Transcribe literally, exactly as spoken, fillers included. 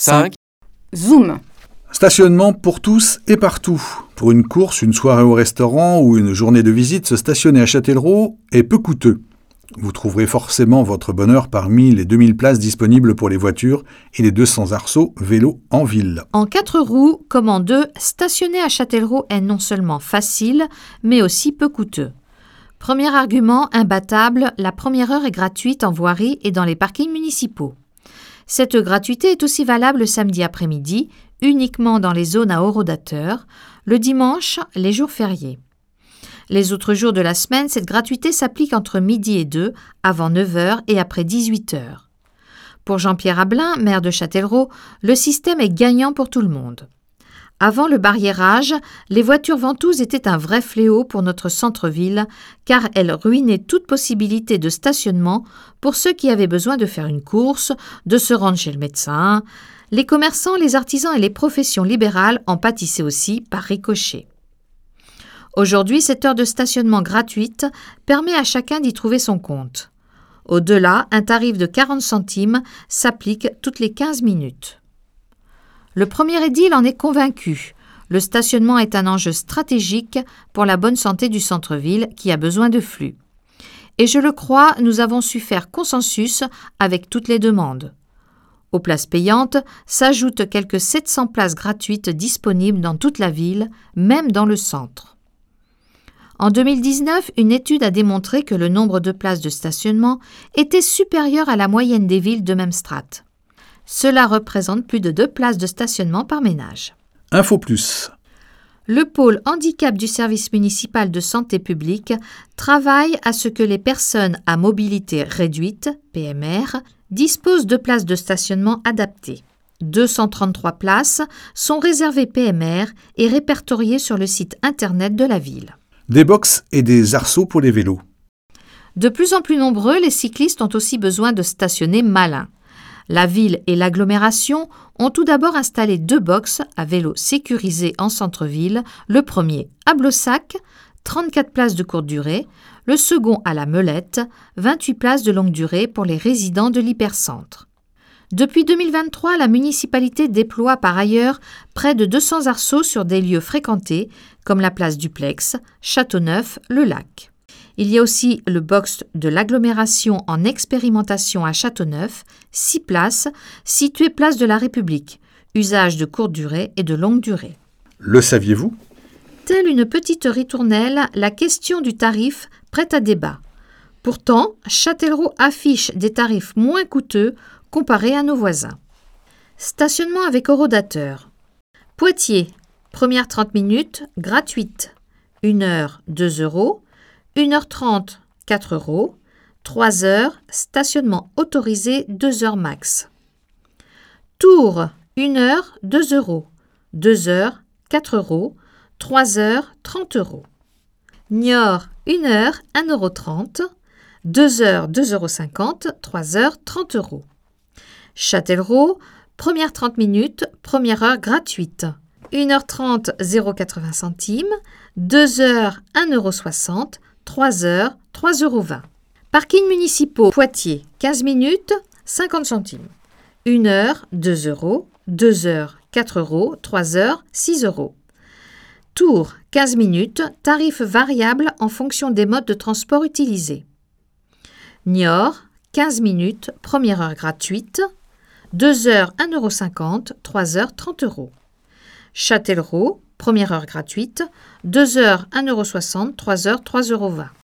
cinq. Zoom. Stationnement pour tous et partout. Pour une course, une soirée au restaurant ou une journée de visite, se stationner à Châtellerault est peu coûteux. Vous trouverez forcément votre bonheur parmi les deux mille places disponibles pour les voitures et les deux cents arceaux vélos en ville. En quatre roues, comme en deux, stationner à Châtellerault est non seulement facile, mais aussi peu coûteux. Premier argument imbattable, la première heure est gratuite en voirie et dans les parkings municipaux. Cette gratuité est aussi valable le samedi après-midi, uniquement dans les zones à horodateurs, le dimanche, les jours fériés. Les autres jours de la semaine, cette gratuité s'applique entre midi et deux, avant neuf heures et après dix-huit heures. Pour Jean-Pierre Ablin, maire de Châtellerault, le système est gagnant pour tout le monde. Avant le barriérage, les voitures ventouses étaient un vrai fléau pour notre centre-ville, car elles ruinaient toute possibilité de stationnement pour ceux qui avaient besoin de faire une course, de se rendre chez le médecin. Les commerçants, les artisans et les professions libérales en pâtissaient aussi par ricochet. Aujourd'hui, cette heure de stationnement gratuite permet à chacun d'y trouver son compte. Au-delà, un tarif de quarante centimes s'applique toutes les quinze minutes. Le premier édile en est convaincu. Le stationnement est un enjeu stratégique pour la bonne santé du centre-ville qui a besoin de flux. Et je le crois, nous avons su faire consensus avec toutes les demandes. Aux places payantes s'ajoutent quelques sept cents places gratuites disponibles dans toute la ville, même dans le centre. En deux mille dix-neuf, une étude a démontré que le nombre de places de stationnement était supérieur à la moyenne des villes de même strate. Cela représente plus de deux places de stationnement par ménage. Info plus. Le pôle handicap du service municipal de santé publique travaille à ce que les personnes à mobilité réduite, P M R, disposent de places de stationnement adaptées. deux cent trente-trois places sont réservées P M R et répertoriées sur le site internet de la ville. Des box et des arceaux pour les vélos. De plus en plus nombreux, les cyclistes ont aussi besoin de stationner malin. La ville et l'agglomération ont tout d'abord installé deux boxes à vélos sécurisés en centre-ville, le premier à Blossac, trente-quatre places de courte durée, le second à la Meulette, vingt-huit places de longue durée pour les résidents de l'hypercentre. Depuis deux mille vingt-trois, la municipalité déploie par ailleurs près de deux cents arceaux sur des lieux fréquentés comme la place Duplex, Châteauneuf, le Lac. Il y a aussi le box de l'agglomération en expérimentation à Châteauneuf, six places, situées place de la République, usage de courte durée et de longue durée. Le saviez-vous ? Telle une petite ritournelle, la question du tarif prête à débat. Pourtant, Châtellerault affiche des tarifs moins coûteux comparés à nos voisins. Stationnement avec horodateur. Poitiers, première trente minutes, gratuite. une heure, deux euros. une heure trente, quatre euros. trois heures, stationnement autorisé, deux heures max. Tours, une heure, deux euros. deux heures, quatre euros. trois heures, trente euros. Niort, une heure, un euro trente. deux heures, deux euros cinquante. trois heures, trente euros. Châtellerault, première trente minutes, première heure gratuite. une heure trente, zéro virgule quatre-vingts centimes. deux heures, un euro soixante. trois heures, trois euros vingt. Parking municipaux, Poitiers, quinze minutes, cinquante centimes. une heure, deux euros. deux heures, quatre euros. trois heures, six euros. Tours, quinze minutes, tarif variable en fonction des modes de transport utilisés. Niort, quinze minutes, première heure gratuite. deux heures, un euro cinquante. trois heures, trente euros. Châtellerault, première heure gratuite. deux heures, un euro soixante. trois heures, trois euros vingt.